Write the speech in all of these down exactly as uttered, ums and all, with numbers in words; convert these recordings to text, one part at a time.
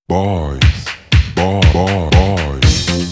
Boys, boy, boy, boys.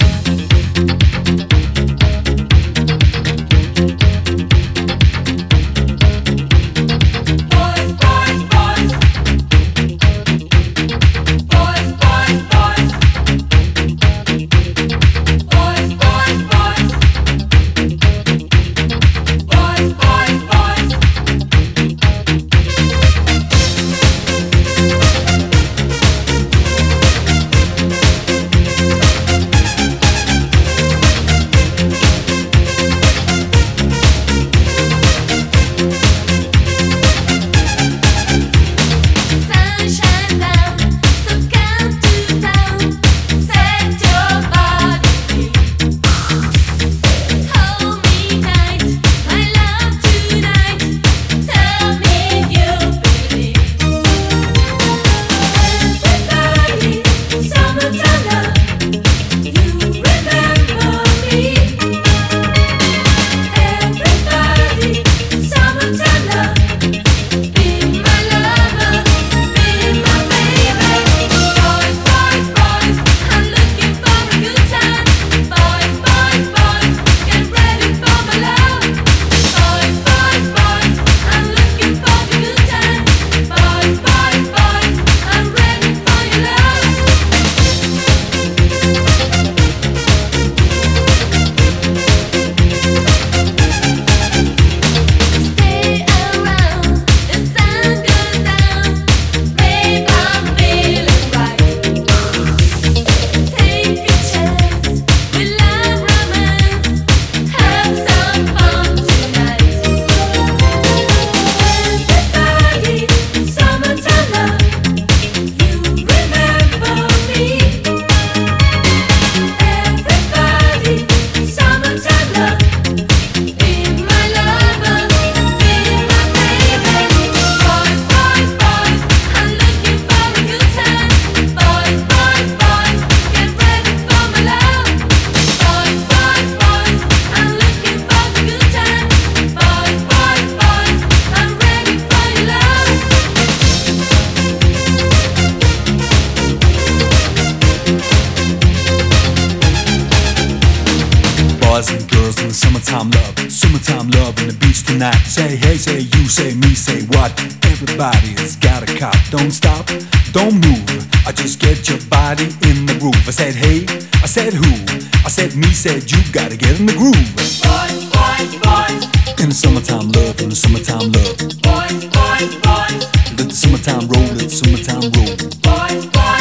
Boys and girls in the summertime love, summertime love on the beach tonight. Say hey, say you, say me, say what? Everybody's got a cop. Don't stop, don't move. I just get your body in the groove. I said hey, I said who? I said me, said you. Gotta get in the groove. Boys, boys, boys. In the summertime love, in the summertime love. Boys, boys, boys. Let the summertime roll, let the summertime roll. Boys, boys.